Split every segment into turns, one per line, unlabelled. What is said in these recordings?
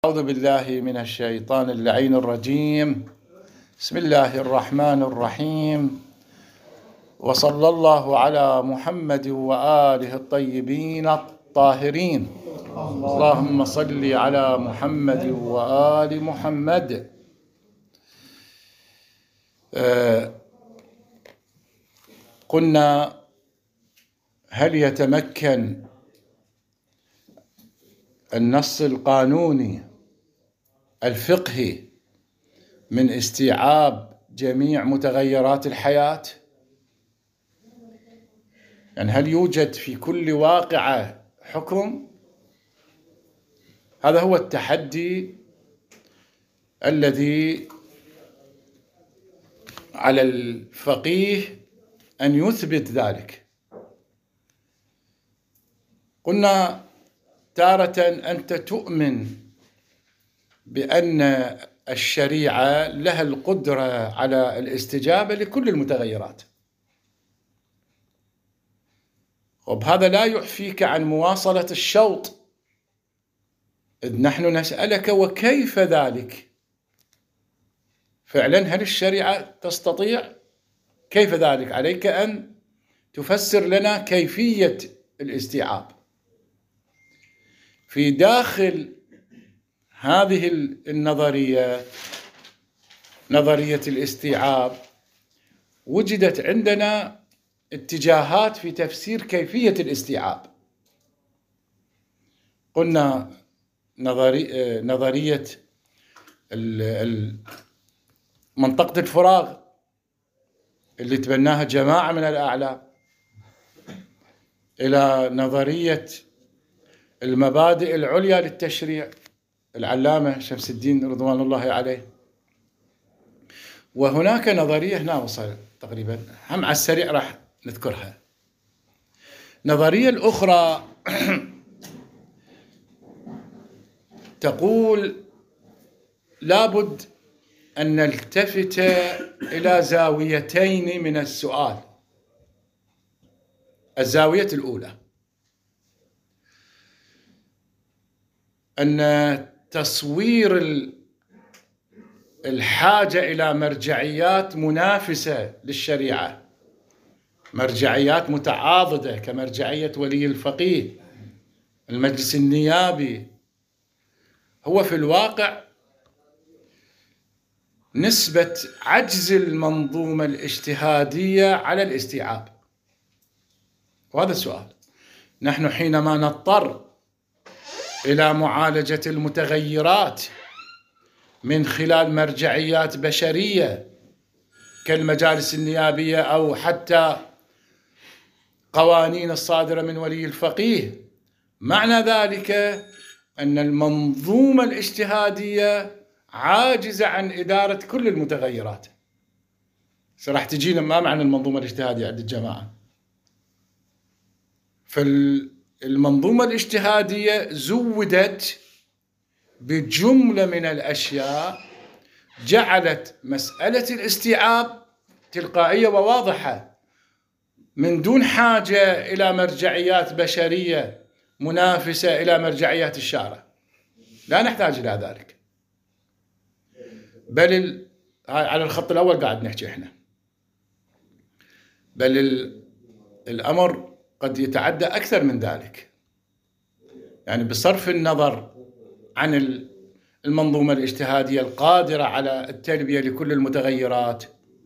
أعوذ بالله من الشيطان اللعين الرجيم. بسم الله الرحمن الرحيم، وصلى الله على محمد وآله الطيبين الطاهرين. اللهم صل على محمد وآل محمد. قلنا: هل يتمكن النص القانوني الفقهي من استيعاب جميع متغيرات الحياة؟ يعني هل يوجد في كل واقعة حكم؟ هذا هو التحدي الذي على الفقيه أن يثبت ذلك. قلنا: تارة أنت تؤمن بأن الشريعة لها القدرة على الاستجابة لكل المتغيرات، وبهذا لا يعفيك عن مواصلة الشوط، إذ نحن نسألك: وكيف ذلك؟ فعلا هل الشريعة تستطيع؟ كيف ذلك؟ عليك أن تفسر لنا كيفية الاستيعاب. في داخل هذه النظرية، نظرية الاستيعاب، وجدت عندنا اتجاهات في تفسير كيفية الاستيعاب. قلنا نظرية منطقة الفراغ اللي تبناها جماعة من الأعلام، إلى نظرية المبادئ العليا للتشريع، العلامة شمس الدين رضوان الله عليه. وهناك نظرية هنا وصل تقريبا، هم على السريع راح نذكرها. نظرية الأخرى تقول: لابد أن نلتفت إلى زاويتين من السؤال. الزاوية الأولى أن تصوير الحاجة إلى مرجعيات منافسة للشريعة، مرجعيات متعاضدة كمرجعية ولي الفقيه، المجلس النيابي، هو في الواقع نسبة عجز المنظومة الاجتهادية على الاستيعاب. وهذا السؤال. نحن حينما نضطر إلى معالجة المتغيرات من خلال مرجعيات بشرية كالمجالس النيابية أو حتى قوانين الصادرة من ولي الفقيه، معنى ذلك أن المنظومة الاجتهادية عاجزة عن إدارة كل المتغيرات. راح تجينا ما معنى المنظومة الاجتهادية عند الجماعة؟ فالمنظومة الاجتهادية زودت بجملة من الأشياء جعلت مسألة الاستيعاب تلقائية وواضحة، من دون حاجة إلى مرجعيات بشرية منافسة إلى مرجعيات الشارع. لا نحتاج إلى ذلك، بل على الخط الأول قاعد نحكي إحنا، بل الأمر قد يتعدى أكثر من ذلك. يعني بصرف النظر عن المنظومة الاجتهادية القادرة على التلبية لكل المتغيرات،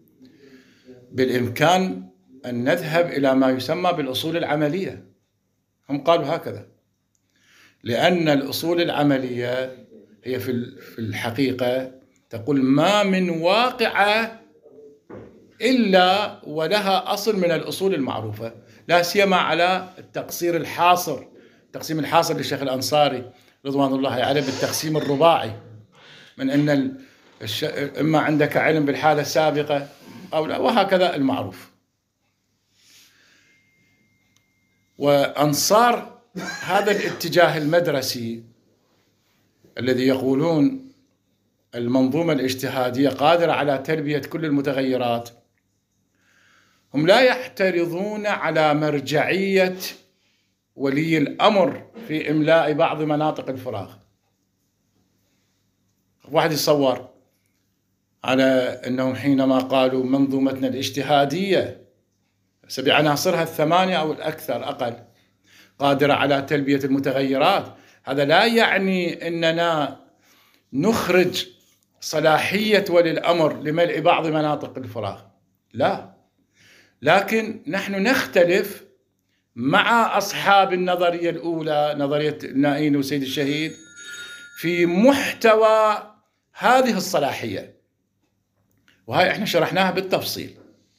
بالإمكان أن نذهب إلى ما يسمى بالأصول العملية. هم قالوا هكذا، لأن الأصول العملية هي في الحقيقة تقول: ما من واقعة إلا ولها أصل من الأصول المعروفة، لا سيما على التقسيم الحاصر للشيخ الأنصاري رضوان الله عليه بالتقسيم الرباعي، من أن إما عندك علم بالحالة السابقة أو لا، وهكذا المعروف. وأنصار هذا الاتجاه المدرسي الذي يقولون المنظومة الاجتهادية قادرة على تلبية كل المتغيرات، هم لا يحترضون على مرجعية ولي الأمر في إملاء بعض مناطق الفراغ، واحد يصور على أنهم حينما قالوا منظومتنا الاجتهادية بعناصرها الثمانية أو الأكثر أقل قادرة على تلبية المتغيرات، هذا لا يعني أننا نخرج صلاحية ولي الأمر لملء بعض مناطق الفراغ، لا، لكن نحن نختلف مع أصحاب النظرية الأولى، نظرية النائين وسيد الشهيد، في محتوى هذه الصلاحية، وهي احنا شرحناها بالتفصيل.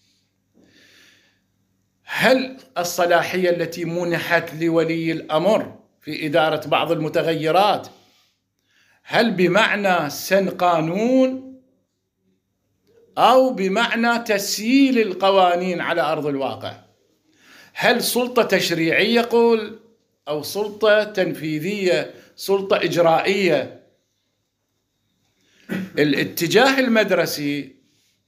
هل الصلاحية التي منحت لولي الأمر في إدارة بعض المتغيرات هل بمعنى سن قانون أو بمعنى تسييل القوانين على أرض الواقع؟ هل سلطة تشريعية قول أو سلطة تنفيذية، سلطة إجرائية؟ الاتجاه المدرسي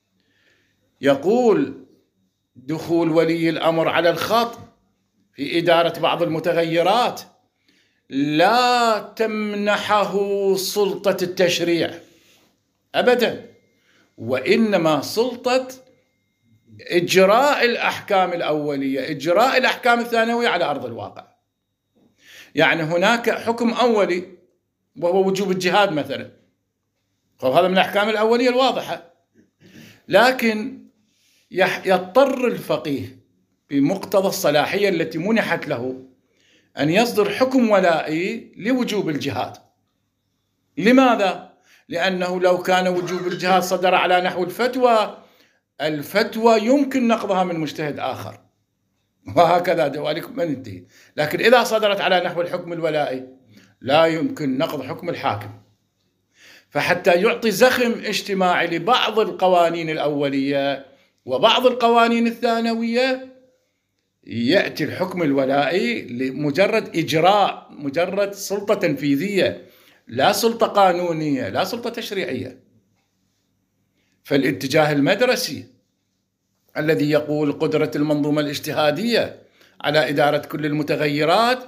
يقول دخول ولي الأمر على الخط في إدارة بعض المتغيرات لا تمنحه سلطة التشريع أبدا، وإنما سلطة إجراء الأحكام الأولية، إجراء الأحكام الثانوية على أرض الواقع. يعني هناك حكم أولي وهو وجوب الجهاد مثلا، وهذا من الأحكام الأولية الواضحة، لكن يضطر الفقيه بمقتضى الصلاحية التي منحت له أن يصدر حكم ولائي لوجوب الجهاد. لماذا؟ لأنه لو كان وجوب الجهاد صدر على نحو الفتوى يمكن نقضها من مجتهد آخر، وهكذا دواليكم من انتهي. لكن إذا صدرت على نحو الحكم الولائي لا يمكن نقض حكم الحاكم. فحتى يعطي زخم اجتماعي لبعض القوانين الأولية وبعض القوانين الثانوية يأتي الحكم الولائي لمجرد إجراء، مجرد سلطة تنفيذية، لا سلطة قانونية، لا سلطة تشريعية. فالاتجاه المدرسي الذي يقول قدرة المنظومة الاجتهادية على إدارة كل المتغيرات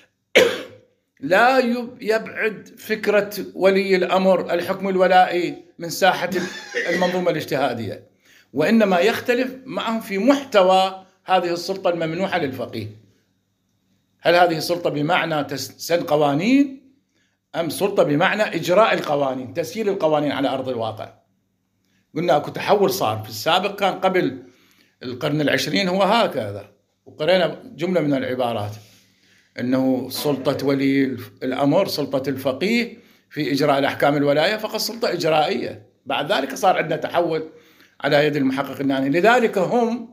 لا يبعد فكرة ولي الأمر الحكم الولائي من ساحة المنظومة الاجتهادية، وإنما يختلف معهم في محتوى هذه السلطة الممنوحة للفقيه. هل هذه السلطة بمعنى سن قوانين أم سلطة بمعنى إجراء القوانين، تسيير القوانين على أرض الواقع؟ قلنا أكو تحول صار. في السابق كان قبل القرن العشرين هو هكذا، وقرأنا جملة من العبارات أنه سلطة ولي الأمر، سلطة الفقيه في إجراء الأحكام الولاية فقط سلطة إجرائية. بعد ذلك صار عندنا تحول على يد المحقق الناني. لذلك هم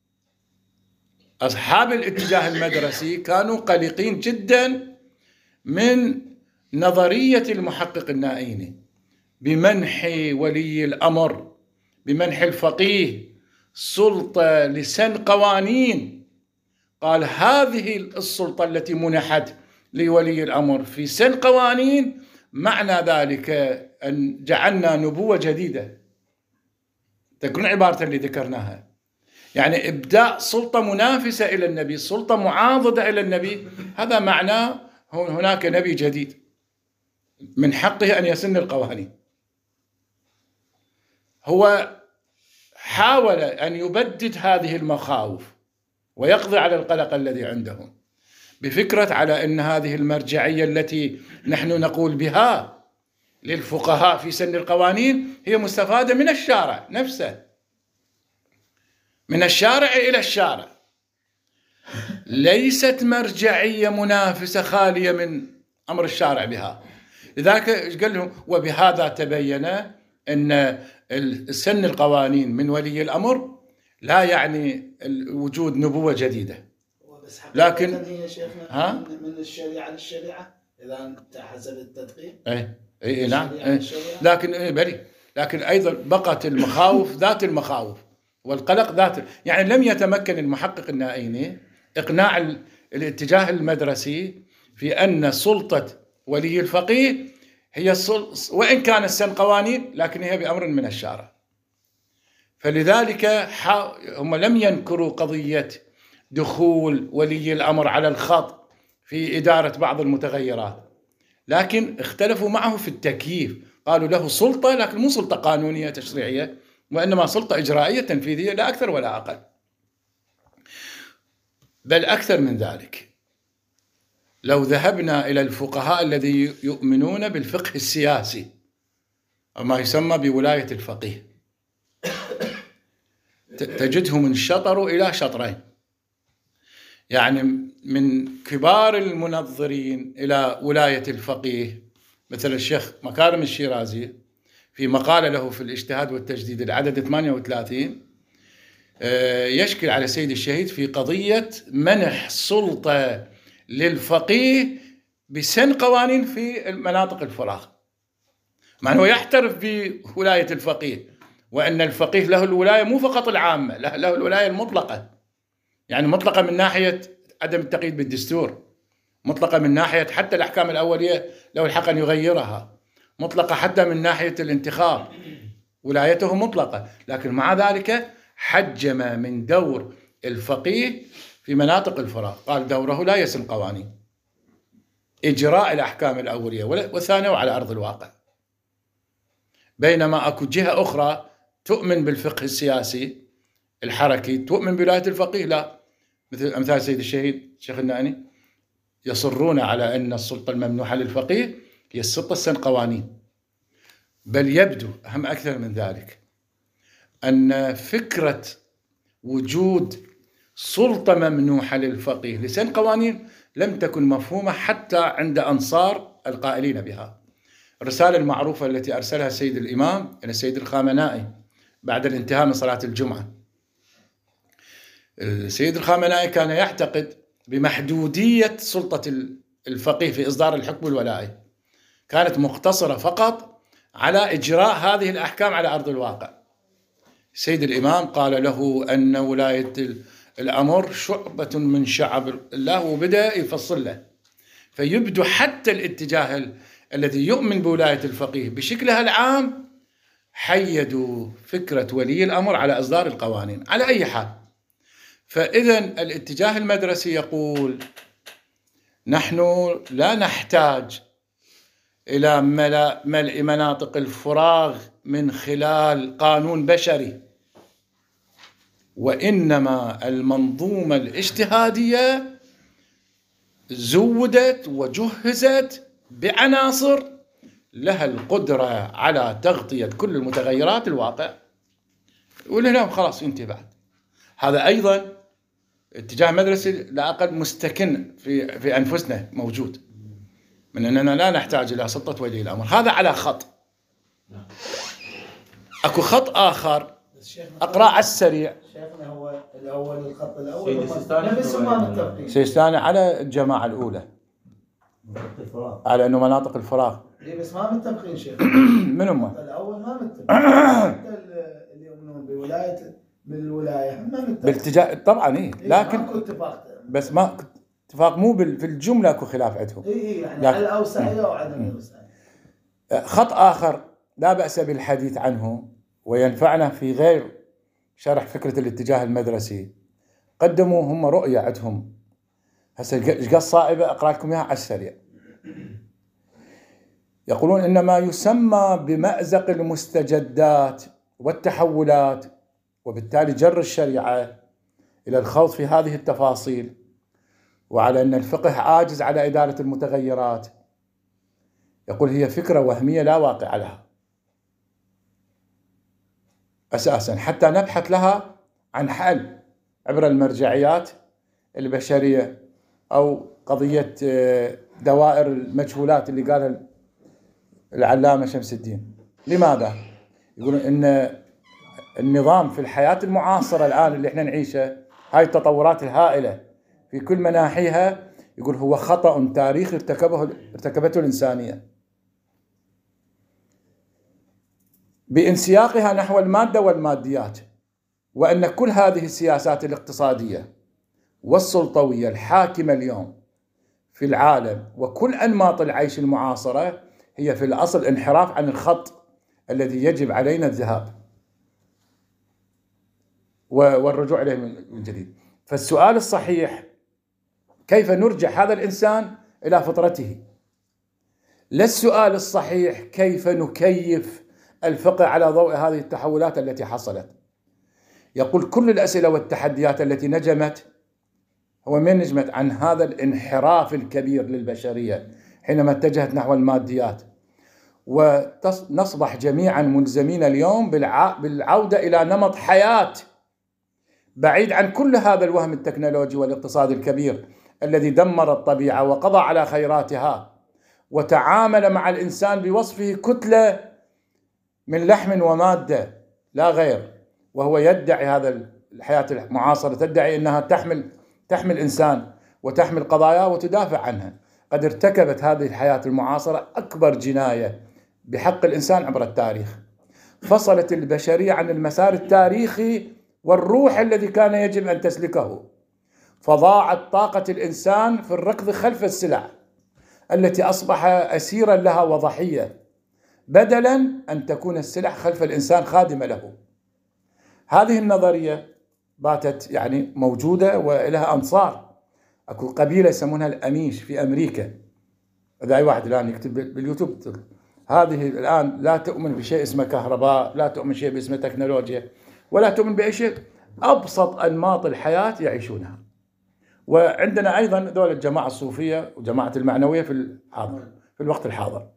أصحاب الاتجاه المدرسي كانوا قلقين جدا من نظرية المحقق النائيني بمنح ولي الأمر، بمنح الفقيه سلطة لسن قوانين. قال هذه السلطة التي منحت لولي الأمر في سن قوانين معنى ذلك أن جعلنا نبوة جديدة. تكون عبارة اللي ذكرناها، يعني إبداء سلطة منافسة إلى النبي، سلطة معاضدة إلى النبي، هذا معناه هناك نبي جديد من حقه أن يسن القوانين. هو حاول أن يبدد هذه المخاوف ويقضي على القلق الذي عندهم بفكرة على أن هذه المرجعية التي نحن نقول بها للفقهاء في سن القوانين هي مستفادة من الشارع نفسه، من الشارع إلى الشارع، ليست مرجعية منافسة خالية من أمر الشارع بها. لذلك قال لهم وبهذا تبين أن سن القوانين من ولي الأمر لا يعني وجود نبوة جديدة، لكن
من الشريعة للشريعة إذا أنت حسب التدقيق.
نعم، لكن بلي، لكن أيضا بقت المخاوف ذات المخاوف والقلق ذات، يعني لم يتمكن المحقق النائيني إقناع الاتجاه المدرسي في أن سلطة ولي الفقيه هي وإن كان السن قوانين لكن هي بأمر من الشارع. فلذلك هم لم ينكروا قضية دخول ولي الأمر على الخط في إدارة بعض المتغيرات، لكن اختلفوا معه في التكييف. قالوا له سلطة، لكن مو سلطة قانونية تشريعية، وإنما سلطة إجرائية تنفيذية لا أكثر ولا أقل. بل أكثر من ذلك، لو ذهبنا إلى الفقهاء الذين يؤمنون بالفقه السياسي أو ما يسمى بولاية الفقيه، تجدهم انشطروا إلى شطرين. يعني من كبار المنظرين إلى ولاية الفقيه مثل الشيخ مكارم الشيرازي في مقالة له في الاجتهاد والتجديد العدد 38 يشكل على سيد الشهيد في قضية منح سلطة للفقيه بسن قوانين في مناطق الفراغ، مع أنه يحترف بولاية الفقيه، وأن الفقيه له الولاية مو فقط العامة، له الولاية المطلقة، يعني مطلقة من ناحية عدم التقييد بالدستور، مطلقة من ناحية حتى الأحكام الأولية لو الحق أن يغيرها، مطلقة حتى من ناحية الانتخاب، ولايته مطلقة. لكن مع ذلك حجم من دور الفقيه في مناطق الفراغ، قال دوره لا يسن قوانين، إجراء الأحكام الأولية والثانية على أرض الواقع. بينما أكو جهة أخرى تؤمن بالفقه السياسي الحركي، تؤمن بولاية الفقيه لا، مثل أمثال سيد الشهيد الشيخ الناني، يصرون على أن السلطة الممنوحة للفقيه هي السلطة سن قوانين. بل يبدو أهم أكثر من ذلك أن فكرة وجود سلطة ممنوحة للفقيه لسن قوانين لم تكن مفهومة حتى عند أنصار القائلين بها. الرسالة المعروفة التي أرسلها السيد الإمام إلى السيد الخامنائي بعد الانتهاء من صلاة الجمعة، السيد الخامنائي كان يعتقد بمحدودية سلطة الفقيه في إصدار الحكم والولاية، كانت مقتصرة فقط على إجراء هذه الأحكام على أرض الواقع. السيد الإمام قال له أن ولاية الأمر شعبة من شعب الله، وبدأ يفصل له. فيبدو حتى الاتجاه الذي يؤمن بولاية الفقيه بشكلها العام حيدوا فكرة ولي الأمر على إصدار القوانين على أي حال. فإذا الاتجاه المدرسي يقول نحن لا نحتاج إلى ملء مناطق الفراغ من خلال قانون بشري، وإنما المنظومة الاجتهادية زودت وجهزت بعناصر لها القدرة على تغطية كل المتغيرات الواقع، ولهنا خلاص ينتهي بعد. هذا أيضا اتجاه مدرسي لا أقل مستكن في أنفسنا موجود، من أننا لا نحتاج إلى سلطة ولي الأمر. هذا على خط. أكو خط آخر أقرأ على السريع.
شيخنا هو الأول الخط الأول
سيستاني على الجماعة الأولى على أنه مناطق الفراغ.
بس ما متفقين شيخ.
من هم؟
الأول ما متفقين. حتى اللي يؤمنون بالولاية ما متفقين.
بالاتجاه طبعا إيه، لكن
ماكو اتفاق.
بس ما اتفاق، مو في الجملة أكو خلاف عندهم.
إيه يعني على الأوسعية وعدم الأوسعية.
خط آخر لا بأس بالحديث عنه وينفعنا في غير شرح فكرة الاتجاه المدرسي. قدموا هم رؤية عندهم، هسه ايش قد صائبة أقرأ لكم إياها على السريع. يقولون إن ما يسمى بمأزق المستجدات والتحولات، وبالتالي جر الشريعة إلى الخوض في هذه التفاصيل، وعلى أن الفقه عاجز على إدارة المتغيرات، يقول هي فكرة وهمية لا واقع لها أساسا، حتى نبحث لها عن حل عبر المرجعيات البشرية أو قضية دوائر المجهولات اللي قالها العلامة شمس الدين. لماذا؟ يقولون إن النظام في الحياة المعاصرة الآن اللي احنا نعيشه، هاي التطورات الهائلة في كل مناحيها، يقول هو خطأ تاريخي ارتكبته الإنسانية بانسياقها نحو المادة والماديات، وأن كل هذه السياسات الاقتصادية والسلطوية الحاكمة اليوم في العالم وكل أنماط العيش المعاصرة هي في الأصل انحراف عن الخط الذي يجب علينا الذهاب والرجوع إليه من جديد. فالسؤال الصحيح كيف نرجع هذا الإنسان إلى فطرته؟ لا السؤال الصحيح كيف نكيف الفقه على ضوء هذه التحولات التي حصلت. يقول كل الأسئلة والتحديات التي نجمت، هو من نجمت عن هذا الانحراف الكبير للبشرية حينما اتجهت نحو الماديات، ونصبح جميعا ملزمين اليوم بالعودة إلى نمط حياة بعيد عن كل هذا الوهم التكنولوجي والاقتصادي الكبير الذي دمر الطبيعة وقضى على خيراتها، وتعامل مع الإنسان بوصفه كتلة من لحم ومادة لا غير. وهو يدعي هذا الحياة المعاصرة تدعي أنها تحمل إنسان وتحمل قضاياه وتدافع عنها. قد ارتكبت هذه الحياة المعاصرة أكبر جناية بحق الإنسان عبر التاريخ، فصلت البشرية عن المسار التاريخي والروح الذي كان يجب أن تسلكه، فضاعت طاقة الإنسان في الركض خلف السلع التي أصبح أسيرا لها وضحية، بدلا أن تكون السلع خلف الإنسان خادمة له. هذه النظرية باتت يعني موجودة ولها أنصار. أكو قبيلة يسمونها الأميش في أمريكا، إذا أي واحد الآن يكتب باليوتيوب، هذه الآن لا تؤمن بشيء اسمه كهرباء، لا تؤمن شيء باسمه تكنولوجيا، ولا تؤمن بأي شيء، أبسط أنماط الحياة يعيشونها. وعندنا أيضا دولة الجماعة الصوفية وجماعة المعنوية في الوقت الحاضر.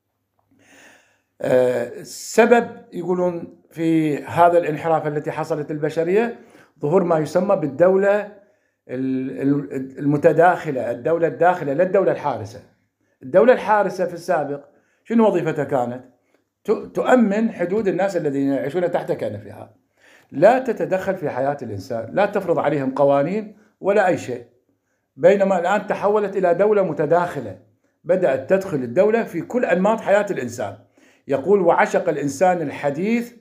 السبب يقولون في هذا الانحراف التي حصلت البشرية ظهور ما يسمى بالدولة المتداخلة، الدولة الداخلة لا الدولة الحارسة. الدولة الحارسة في السابق شنو وظيفتها كانت؟ تؤمن حدود الناس الذين يعيشون تحت كنفها، لا تتدخل في حياة الإنسان، لا تفرض عليهم قوانين ولا أي شيء. بينما الآن تحولت إلى دولة متداخلة، بدأت تدخل الدولة في كل أنماط حياة الإنسان. يقول وعشق الإنسان الحديث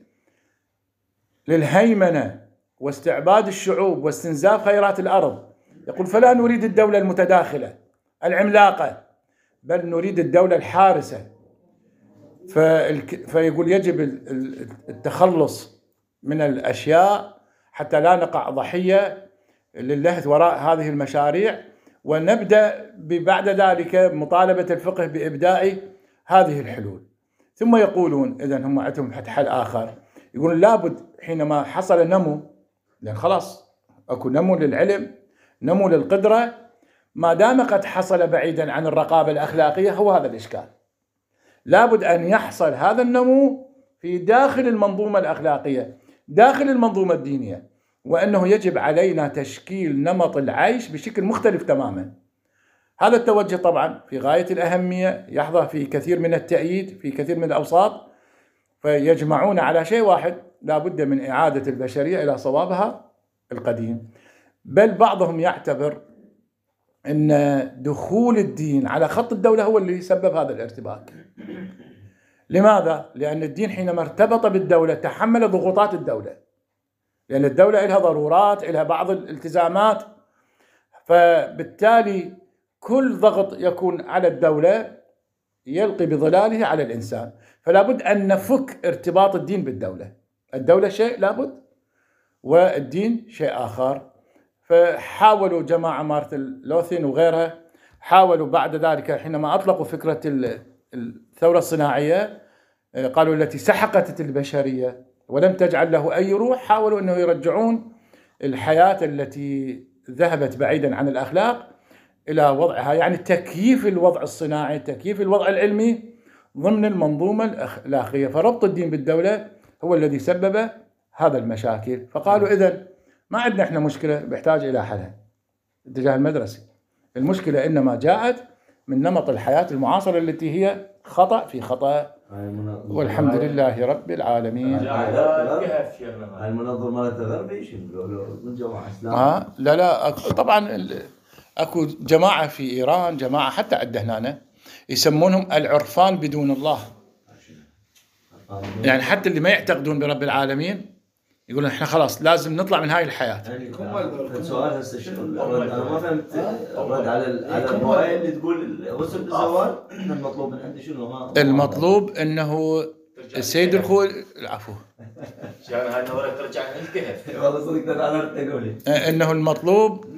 للهيمنة واستعباد الشعوب واستنزاف خيرات الأرض. يقول فلا نريد الدولة المتداخلة العملاقة، بل نريد الدولة الحارسة. فيقول يجب التخلص من الأشياء حتى لا نقع ضحية للهث وراء هذه المشاريع، ونبدأ بعد ذلك مطالبة الفقه بإبداء هذه الحلول. ثم يقولون إذن هم عندهم حل آخر، يقولون لابد حينما حصل نمو، لأن خلاص أكو نمو للعلم، نمو للقدرة، ما دام قد حصل بعيدا عن الرقابة الأخلاقية هو هذا الإشكال. لابد أن يحصل هذا النمو في داخل المنظومة الأخلاقية، داخل المنظومة الدينية، وأنه يجب علينا تشكيل نمط العيش بشكل مختلف تماما. هذا التوجه طبعا في غاية الأهمية، يحظى في كثير من التأييد في كثير من الأوساط، فيجمعون على شيء واحد، لا بد من إعادة البشرية إلى صوابها القديم. بل بعضهم يعتبر أن دخول الدين على خط الدولة هو اللي سبب هذا الارتباك. لماذا؟ لأن الدين حينما ارتبط بالدولة تحمل ضغوطات الدولة، لأن الدولة لها ضرورات، لها بعض الالتزامات، فبالتالي كل ضغط يكون على الدولة يلقي بظلاله على الإنسان. فلا بد أن نفك ارتباط الدين بالدولة. الدولة شيء لابد والدين شيء آخر. فحاولوا جماعة مارتن لوثر وغيرها، حاولوا بعد ذلك حينما أطلقوا فكرة الثورة الصناعية، قالوا التي سحقت البشرية ولم تجعل له أي روح، حاولوا أنه يرجعون الحياة التي ذهبت بعيدا عن الأخلاق إلى وضعها، يعني تكييف الوضع الصناعي، تكييف الوضع العلمي ضمن المنظومة الأخلاقية. فربط الدين بالدولة هو الذي سبب هذا المشاكل. فقالوا إذن ما عندنا إحنا مشكلة بيحتاج إلى حلها اتجاه المدرسي، المشكلة إنما جاءت من نمط الحياة المعاصرة التي هي خطأ في خطأ، والحمد لله رب العالمين.
المنظر مالته غربي من جماعة إسلام؟
لا طبعا أكو جماعة في إيران، جماعة حتى عندنا هنا يسمونهم العرفان بدون الله، يعني حتى اللي ما يعتقدون برب العالمين يقولون احنا خلاص لازم نطلع من هاي الحياة.
السؤال هسه شنو الرد؟ انا ما فهمت الرد على الرواية اللي تقول غسل بالزوال. المطلوب من عندي شنو؟
المطلوب انه السيد الخوي العفو
يعني هاي النظرة ترجع للكهف. والله صدق انا اقول
انه المطلوب